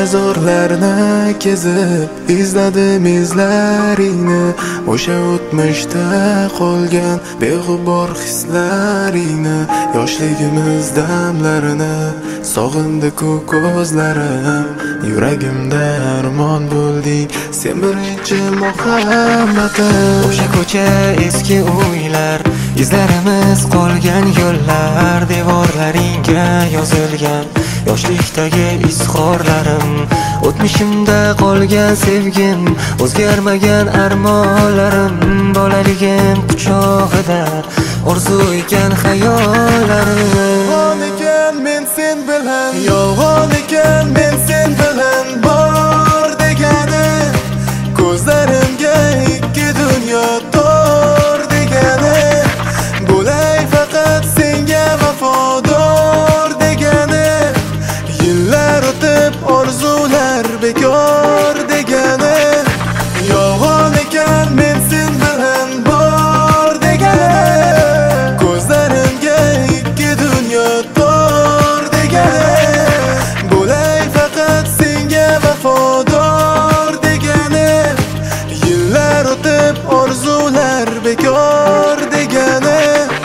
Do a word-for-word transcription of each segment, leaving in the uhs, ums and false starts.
mezorlarni kezib izladim izlaringni, o'sha o'tmishda qolgan beg'ubor hislaringni. Yoshligimiz damlarini sog'indi-ku ko'zlarim, yuragimda armon bo'lding sen birinchi Muhammadim. O'sha ko'cha eski uylar, izlarimiz qolgan yo'llar, devorlaringga yozilgan yoshlikdagi izhorlarim, o'tmishimda qolgan sevgim, o'zgarmagan armonlarim, bolaligim quchog'ida orzu ekan hayollarim. Yolg'on ekan men sen bilan, yolg'on ekan men sen bilan bor degani, ko'zlarimga ikki dunyo tor degani, bo'lay faqat senga vafodor degani, yillar o'tib orzular bekor degani. Yolg'on ekan men sen bilan bor degani, ko'zlarimga ikki dunyo tor degani, bo'lay faqat senga vafodor degani, yillar o'tib orzular bekor degani.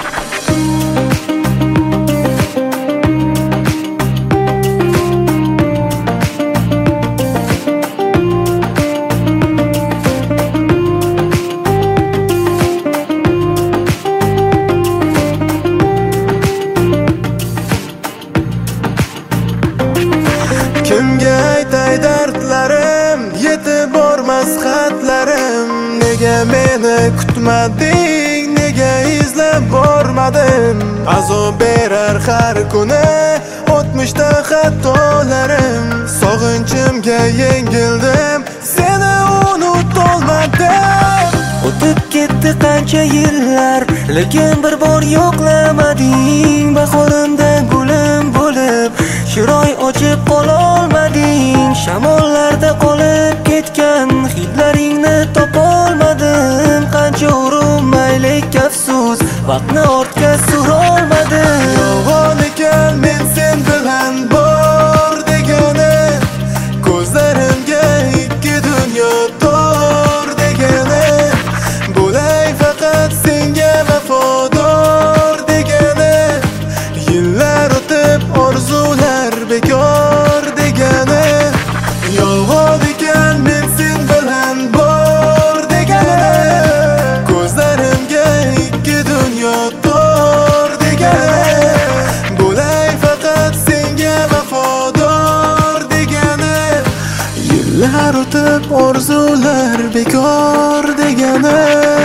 Kimga aytay dardlarim, yetib bormas xatlarim, nega meni kutmading, nega izlab bormadim. Azob berar har kuni o'tmishda xatolarim, sog'inchimga yengildim, seni unutolmadim. O'tib ketdi qancha yillar, lekin bir bor yo'qlamading. Bahorimda gulim bo'lib chiroy ochib qololmading. Shamollarda qolib ketgan hidlaringni topolmadim. Qancha urinmaylik afsus, vaqtni ortga surolmadim. Yolg'on ekan men sen bilan bor degani, ko'zlarimga ikki dunyo tor degani, bo'lay faqat senga vafodor degani, yillar o'tib orzular bekor degani. Yolg'on ekan men sen bilan bor degani, ko'zlarimga ikki dunyo tor degani, bo'lay faqat senga vafodor degani, yillar o'tib orzular bekor degani.